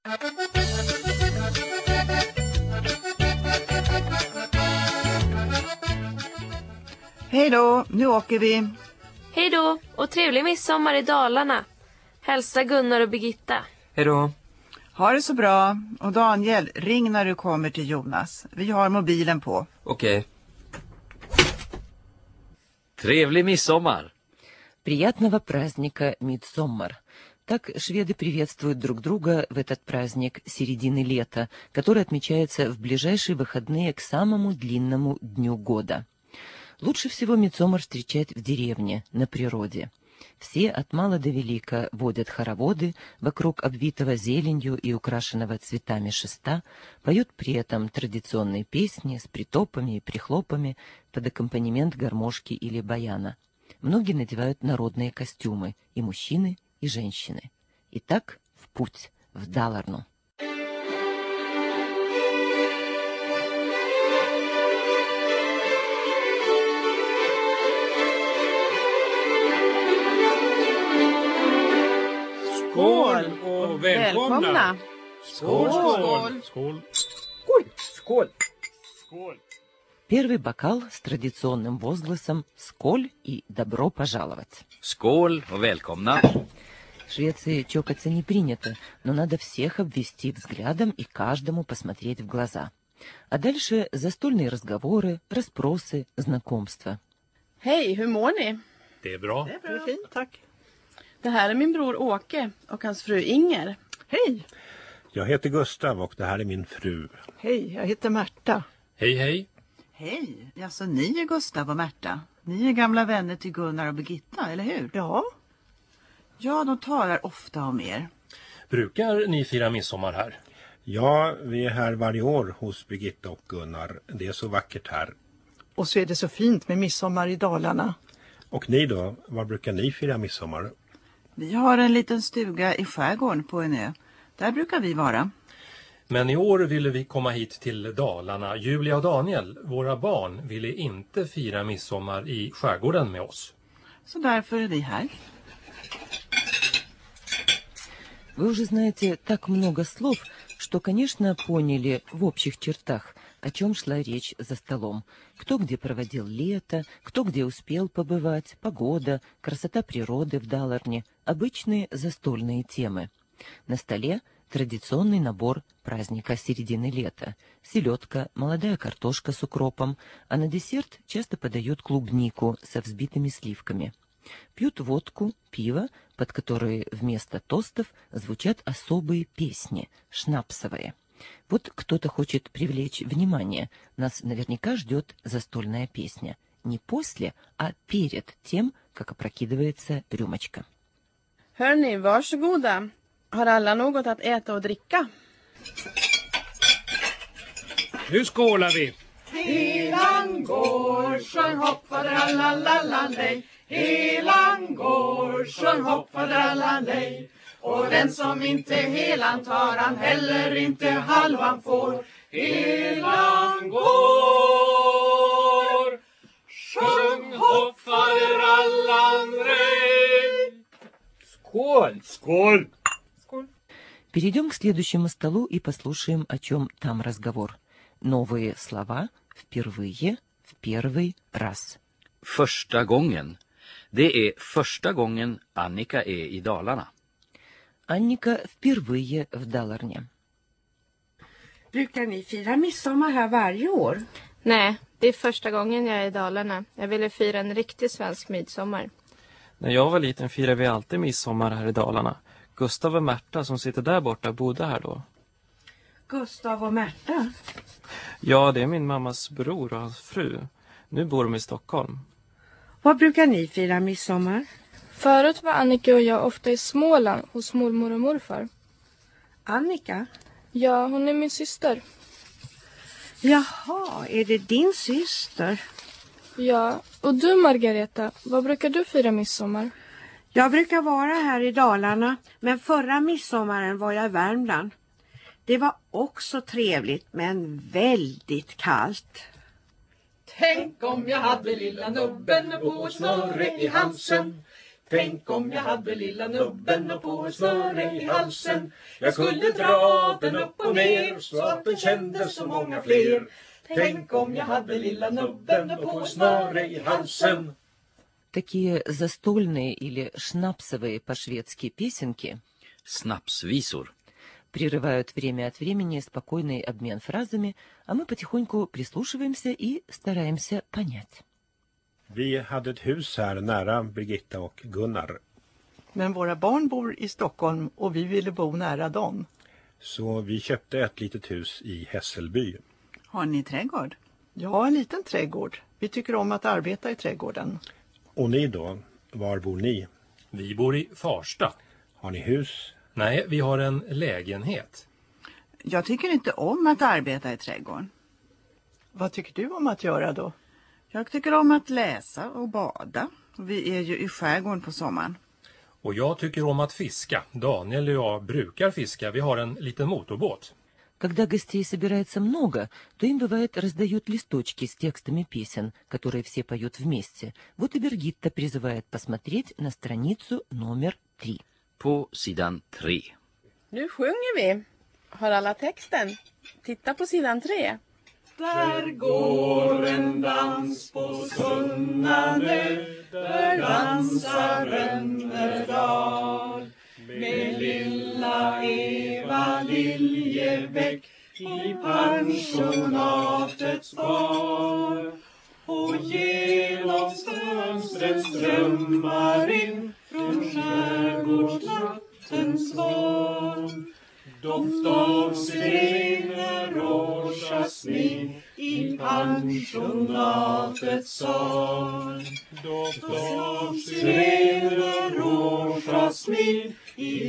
Hej då, nu åker vi. Hej då, och trevlig midsommar i Dalarna. Hälsa Gunnar och Birgitta. Hej då. Ha det så bra. Och Daniel, ring när du kommer till Jonas. Vi har mobilen på. Okej. Trevlig midsommar. Приятного праздника Мидсоммар. Так шведы приветствуют друг друга в этот праздник середины лета, который отмечается в ближайшие выходные к самому длинному дню года. Лучше всего Мидсоммар встречать в деревне, на природе. Все от мала до велика водят хороводы вокруг обвитого зеленью и украшенного цветами шеста, поют при этом традиционные песни с притопами и прихлопами под аккомпанемент гармошки или баяна. Многие надевают народные костюмы, и мужчины, и женщины. Итак, в путь, в Даларну. Skål och välkomna! Skål, skål! Skål! Skål! Skål! Первый бокал с традиционным возгласом «Сколь» и «Добро пожаловать». Skål och välkomna. В Швеции чокаться не принято, но надо всех обвести взглядом и каждому посмотреть в глаза. А дальше застольные разговоры, расспросы, знакомства. Hej, hur mår ni? Det är bra. Det är fint, tack. Det här är min bror Åke och hans fru Inger. Hej. Jag heter Gustav och det här är min fru. Hej, jag heter Märta. Hej, hej. Hej, alltså ni är Gustav och Märta. Ni är gamla vänner till Gunnar och Birgitta, eller hur? Ja. Ja, de talar ofta om er. Brukar ni fira midsommar här? Ja, vi är här varje år hos Birgitta och Gunnar. Det är så vackert här. Och så är det så fint med midsommar i Dalarna. Och ni då? Var brukar ni fira midsommar? Vi har en liten stuga i skärgården på en ö. Där brukar vi vara. Men i år ville vi komma hit till Dalarna. Julia och Daniel, våra barn, ville inte fira midsommar i skärgården med oss. Så därför är vi här. Вы уже знаете так много слов, что, конечно, поняли в общих чертах, о чем шла речь за столом. Кто где проводил лето, кто где успел побывать, погода, красота природы в Даларне, обычные застольные темы. На столе традиционный набор праздника середины лета. Селедка, молодая картошка с укропом, а на десерт часто подают клубнику со взбитыми сливками. Пьют водку, пиво, под которые вместо тостов звучат особые песни, шнапсовые. Вот кто-то хочет привлечь внимание. Нас наверняка ждет застольная песня. Не после, а перед тем, как опрокидывается рюмочка. Hörni, varsågoda. Har alla något att äta och dricka? Nu skålar vi! Helan går, sjung hopp, fadrallallalej. Helan går, sjung hopp, fadrallalej. Och den som inte helan tar, han heller inte halvan får. Helan går, sjung hopp, fadrallalej. Skål! Skål! Перейдем к следующему столу и послушаем, о чем там разговор. Новые слова впервые, в первый раз. Första gången. Det är första gången Annika är i Dalarna. Annika впервые в Даларне. Brukar ni fira midsommar här varje år? Nej, det är första gången jag är i Dalarna. Jag ville fira en riktig svensk midsommar. När jag var liten firade vi alltid midsommar här i Dalarna. Gustav och Märta som sitter där borta bodde här då. Gustav och Märta? Ja, det är min mammas bror och hans fru. Nu bor de i Stockholm. Var brukar ni fira midsommar? Förut var Annika och jag ofta i Småland hos mormor och morfar. Annika? Ja, hon är min syster. Jaha, är det din syster? Ja, och du Margareta, var brukar du fira midsommar? Jag brukar vara här i Dalarna, men förra midsommaren var jag i Värmland. Det var också trevligt, men väldigt kallt. Tänk om jag hade lilla nubben på snöre i halsen. Tänk om jag hade lilla nubben och på en snöre i halsen. Jag skulle dra den upp och ner så att den kände så många fler. Tänk om jag hade lilla nubben och på en snöre i halsen. Такие застольные или шнапсовые по-шведски песенки Snapsvisor. прерывают время от времени спокойный обмен фразами, а мы потихоньку прислушиваемся и стараемся понять. Vi hade ett hus här nära Birgitta och Gunnar. Men våra barn bor i Stockholm och vi ville bo nära dem. Så vi köpte ett litet hus i Hässelby. Har ni trädgård? Ja, en liten trädgård. Vi tycker om att arbeta i trädgården. Och ni då? Var bor ni? Vi bor i Farsta. Har ni hus? Nej, vi har en lägenhet. Jag tycker inte om att arbeta i trädgården. Vad tycker du om att göra då? Jag tycker om att läsa och bada. Vi är ju i skärgården på sommaren. Och jag tycker om att fiska. Daniel och jag brukar fiska. Vi har en liten motorbåt. Когда гостей собирается много, то им бывает раздают листочки с текстами песен, которые все поют вместе. Вот и Биргитта призывает посмотреть на страницу номер 3. På sidan 3. Nu sjunger vi. Har alla texten? Titta på sidan 3. Där går en dans på Sunnanö, där dansar Rönnerdal. Med lilla Eva Liljebäck i pensionatets bar. Och genom fönstret strömmar in från skärgårdsnattens sval. Doft av syrener och jasmin i pensionatets sal. Doft av syrener och jasmin i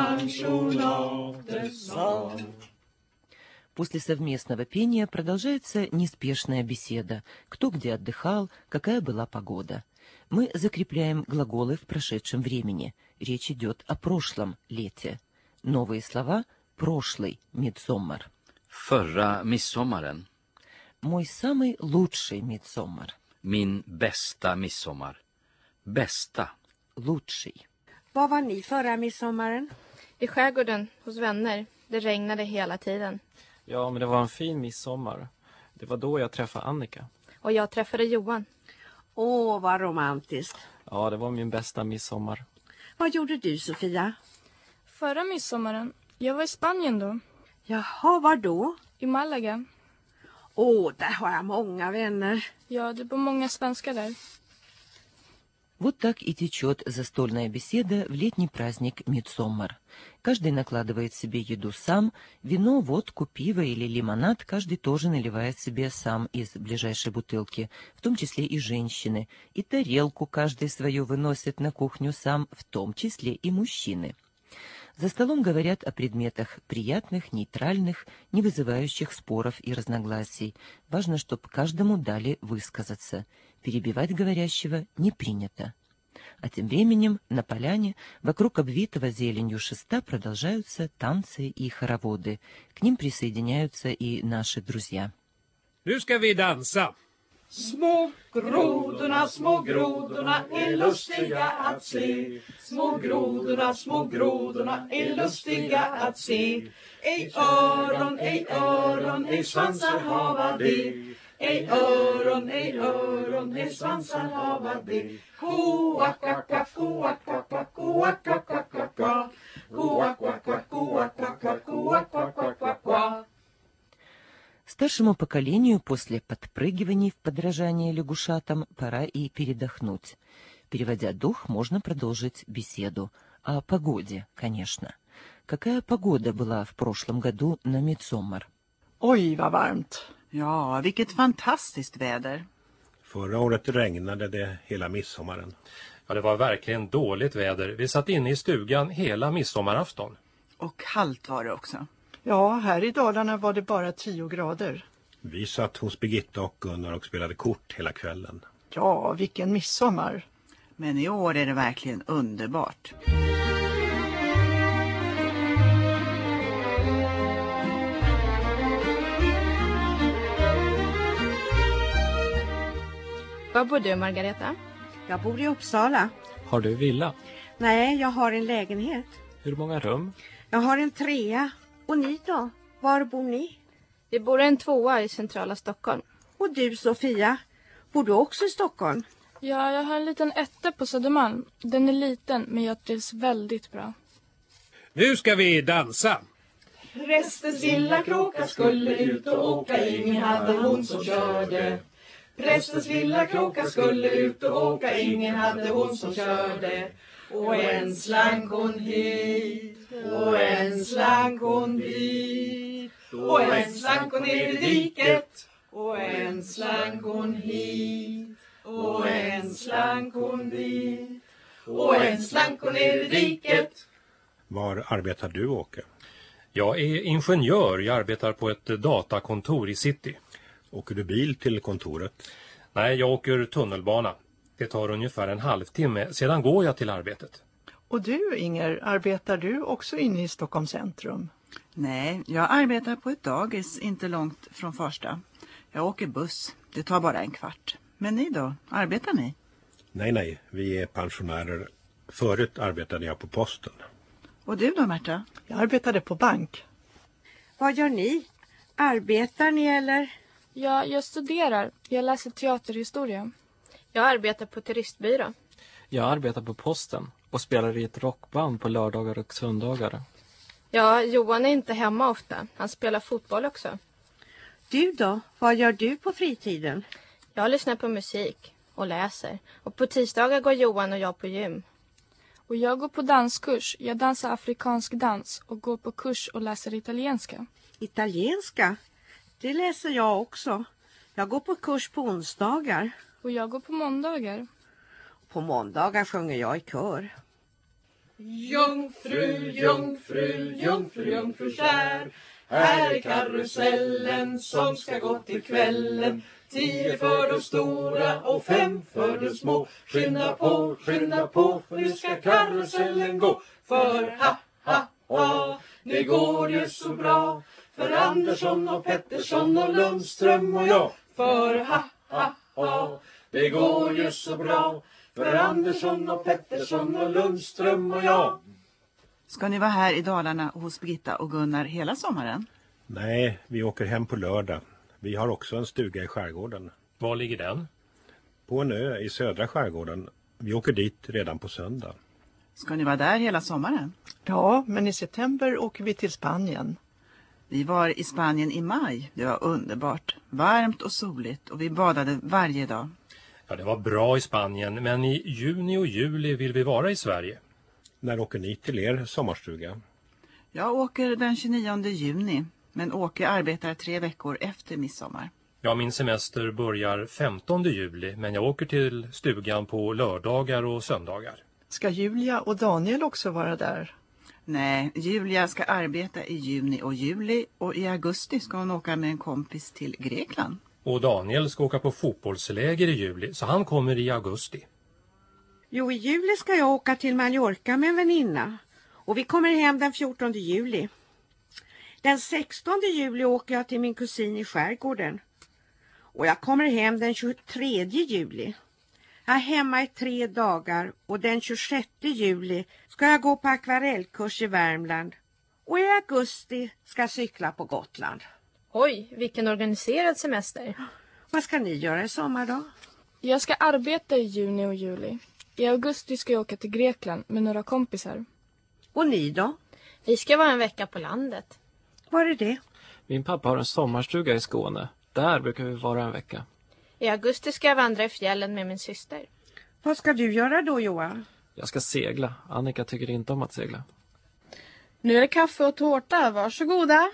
pensionatets sal. После совместного пения продолжается неспешная беседа. Кто где отдыхал, какая была погода. Мы закрепляем глаголы в прошедшем времени. Речь идет о прошлом лете. Новые слова – прошлый мидсоммар. Förra midsommaren. Мой самый лучший мидсоммар. Min bästa midsommar. Bästa. Лучший. Var var ni förra midsommaren? I skärgården hos vänner. Det regnade hela tiden. Ja, men det var en fin midsommar. Det var då jag träffade Annika. Och jag träffade Johan. Åh, vad romantiskt. Ja, det var min bästa midsommar. Vad gjorde du, Sofia? Förra midsommaren. Jag var i Spanien då. Jaha, var då? I Malaga. Åh, där har jag många vänner. Ja, det bor många svenskar där. Вот так и течет застольная беседа в летний праздник Мидсоммар. Каждый накладывает себе еду сам, вино, водку, пиво или лимонад каждый тоже наливает себе сам из ближайшей бутылки, в том числе и женщины, и тарелку каждый свою выносит на кухню сам, в том числе и мужчины. За столом говорят о предметах приятных, нейтральных, не вызывающих споров и разногласий. Важно, чтобы каждому дали высказаться. Перебивать говорящего не принято. А тем временем на поляне вокруг обвитого зеленью шеста продолжаются танцы и хороводы. К ним присоединяются и наши друзья. Nu ska vi dansa. Små grodorna är lustiga att se. Små grodorna är lustiga att se. Ej öron, ej svansar hava de. Ej öron, ej svansar hava de. Koakaka, koakaka, koakaka, koakaka, koakaka, koakaka. Старшему поколению после подпрыгиваний в подражание лягушатам пора и передохнуть. Переводя дух, можно продолжить беседу. О погоде, конечно. Какая погода была в прошлом году на Мидсоммар? Oj, vad varmt. Ja, vilket fantastiskt väder. Förra året regnade det hela midsommaren. Ja, det var verkligen dåligt väder. Vi satt inne i stugan hela midsommarafton. Och kallt var det också. Ja, här i Dalarna var det bara 10 grader. Vi satt hos Birgitta och Gunnar och spelade kort hela kvällen. Ja, vilken midsommar. Men i år är det verkligen underbart. Var bor du, Margareta? Jag bor i Uppsala. Har du villa? Nej, jag har en lägenhet. Hur många rum? Jag har en 3. Och ni då? Var bor ni? Vi bor i en 2 i centrala Stockholm. Och du, Sofia, bor du också i Stockholm? Ja, jag har en liten 1 på Södermalm. Den är liten, men jag trivs väldigt bra. Nu ska vi dansa. Prästens lilla kråka skulle ut och åka, ingen hade hon som körde. Prästens lilla kråka skulle ut och åka, ingen hade hon som körde. Och en slank hon hit, och en slank hon dit, och en slank hon ner i diket, och en slank hon hit, och en slank hon dit, och en slank hon ner i diket. Var arbetar du, Åke? Jag är ingenjör. Jag arbetar på ett datakontor i city. Åker du bil till kontoret? Nej, jag åker tunnelbana. Det tar ungefär en halvtimme. Sedan går jag till arbetet. Och du, Inger, arbetar du också inne i Stockholms centrum? Nej, jag arbetar på ett dagis inte långt från Farsta. Jag åker buss. Det tar bara en kvart. Men ni då? Arbetar ni? Nej, vi är pensionärer. Förut arbetade jag på posten. Och du då, Märta? Jag arbetade på bank. Vad gör ni? Arbetar ni eller? Ja, jag studerar. Jag läser teaterhistoria. Jag arbetar på turistbyrå. Jag arbetar på posten och spelar i ett rockband på lördagar och söndagar. Ja, Johan är inte hemma ofta. Han spelar fotboll också. Du då? Vad gör du på fritiden? Jag lyssnar på musik och läser. Och på tisdagar går Johan och jag på gym. Och jag går på danskurs. Jag dansar afrikansk dans och går på kurs och läser italienska. Italienska? Det läser jag också. Jag går på kurs på onsdagar. Och jag går på måndagar. På måndagar sjunger jag i kör. Jungfru, jungfru, jungfru, jungfru kär. Här är karusellen som ska gå till kvällen. 10 för de stora och 5 för de små. Skynda på, för nu ska karusellen gå. För ha, ha, ha, det går ju så bra. För Andersson och Pettersson och Lundström och jag. För ha, ha, ha, det går ju så bra. För Andersson och Pettersson och Lundström och jag. Ska ni vara här i Dalarna hos Birgitta och Gunnar hela sommaren? Nej, vi åker hem på lördag. Vi har också en stuga i skärgården. Var ligger den? På en ö i södra skärgården. Vi åker dit redan på söndag. Ska ni vara där hela sommaren? Ja, men i september åker vi till Spanien. Vi var i Spanien i maj. Det var underbart. Varmt och soligt och vi badade varje dag. Ja, det var bra i Spanien, men i juni och juli vill vi vara i Sverige. När åker ni till er sommarstuga? Jag åker den 29 juni, men Åke arbetar 3 veckor efter midsommar. Ja, min semester börjar 15 juli, men jag åker till stugan på lördagar och söndagar. Ska Julia och Daniel också vara där? Nej, Julia ska arbeta i juni och juli och i augusti ska hon åka med en kompis till Grekland. Och Daniel ska åka på fotbollsläger i juli, så han kommer i augusti. Jo, i juli ska jag åka till Mallorca med en väninna. Och vi kommer hem den 14 juli. Den 16 juli åker jag till min kusin i skärgården. Och jag kommer hem den 23 juli. Jag är hemma i 3 dagar och den 26 juli ska jag gå på akvarellkurs i Värmland. Och i augusti ska jag cykla på Gotland. Oj, vilken organiserad semester. Vad ska ni göra i sommar då? Jag ska arbeta i juni och juli. I augusti ska jag åka till Grekland med några kompisar. Och ni då? Vi ska vara en vecka på landet. Var är det? Min pappa har en sommarstuga i Skåne. Där brukar vi vara en vecka. I augusti ska jag vandra i fjällen med min syster. Vad ska du göra då, Johan? Jag ska segla. Annika tycker inte om att segla. Nu är det kaffe och tårta. Varsågoda.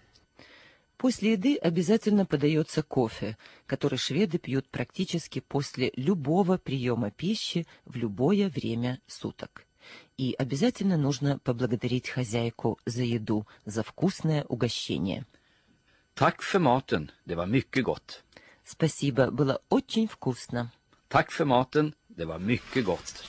После еды обязательно подается кофе, который шведы пьют практически после любого приема пищи в любое время суток. И обязательно нужно поблагодарить хозяйку за еду, за вкусное угощение. Tack för maten, det var mycket gott. Спасибо, было очень вкусно. Tack för maten, det var mycket gott.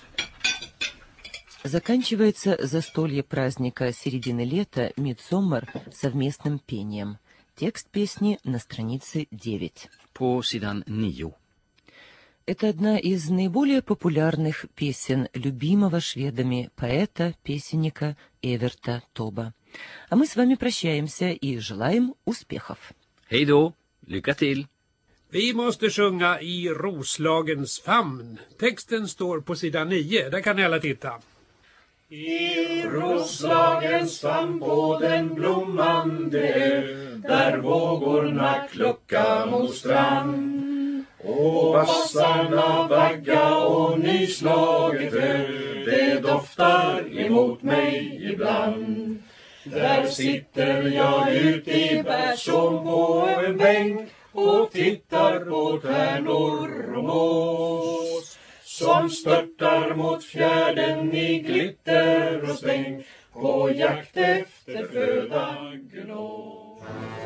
Заканчивается застолье праздника середины лета Мидсоммар совместным пением. Текст песни на странице 9. På sidan 9. Это одна из наиболее популярных песен любимого шведами поэта, песенника Эверта Тоба. А мы с вами прощаемся и желаем успехов. Hej då, lycka till! Vi måste sjunga i Roslagens famn. Texten står på sidan 9, där kan ni alla titta. I Roslagens famn på den blommande ö, där vågorna klucka mot strand. Och vassarna vagga och nyslaget ö, det doftar emot mig ibland. Där sitter jag ute i bärsång på en bänk och tittar på tärnor och mås som störtar mot fjärden i glitter och stänk på jakt efter föda gnås.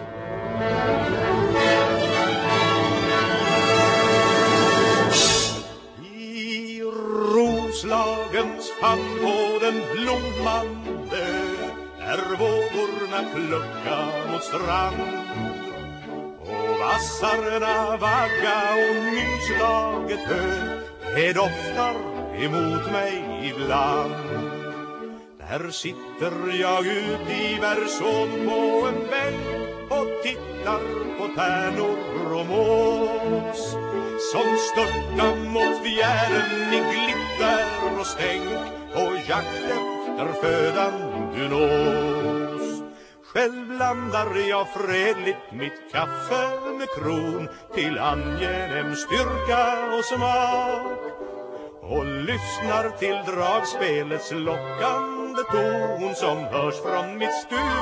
I Roslagens famn på den blommande där vågorna klucka mot strand och vassarna vagga och nyslaget hö, det doftar emot mig ibland. Där sitter jag ut i Värsån på en bänk och tittar på tärnor och mås som störtar mot fjärden i glitter och stänk och jakt efter födan gunås. Själv blandar jag fredligt mitt kaffe med kron till angenäm styrka och smak och lyssnar till dragspelets lockande ton som hörs från mitt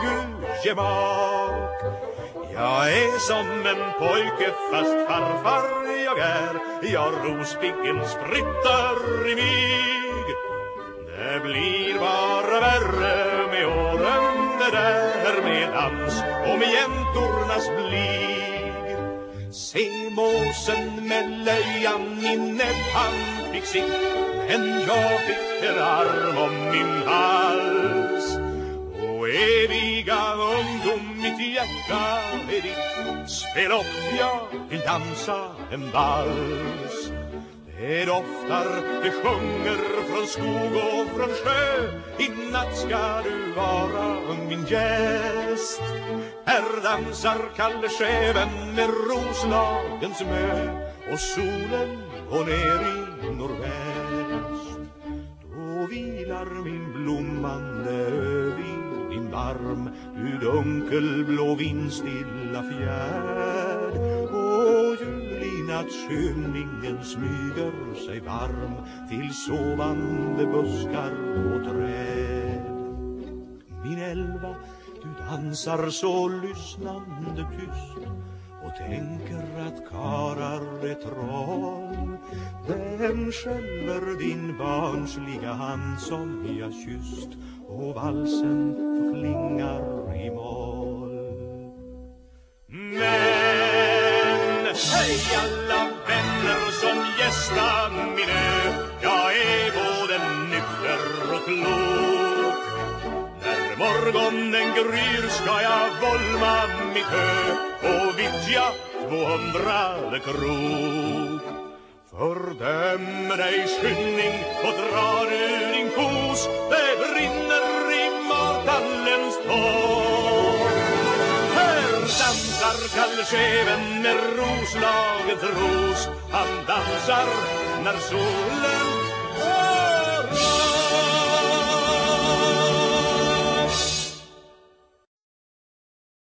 stugugemak. Jag är som en pojke fast farfar jag är, jag rospiggen spritter i mig. Det blir bara värre med åren det där med dans och med jäntornas blig. Se måsen med löjan i näbb, han fick sitt, men jag fick en arm om min hals. Och eviga ungdom, mitt hjärta är ditt, spel upp, jag vill dansa en vals. Det doftar, det sjunger från skog och från sjö, i natt ska du vara min gäst. Här dansar Kalle Scheven med Roslagens mö och solen går ner i nordväst. Då vilar min blommande ö vid din varm, du dunkelblå vindstilla fjärd. Och julinattsköningen smyger sig varm till sovande buskar och träd. Min älva, du dansar så lyssnande tyst och tänker att karar är troll. Vem skälver din barnsliga hand som jag kysst och valsen klingar i moll. Men hej alla vänner som gästar min ö, jag är både nykter och klok. När morgonen gryr ska jag volma mitt hö och vittja 200 krok. Fördöm dig skynning och drar ur din kos, det brinner i matallens tår. Här dansar Kalle Scheven med Roslagens ros, han dansar när solen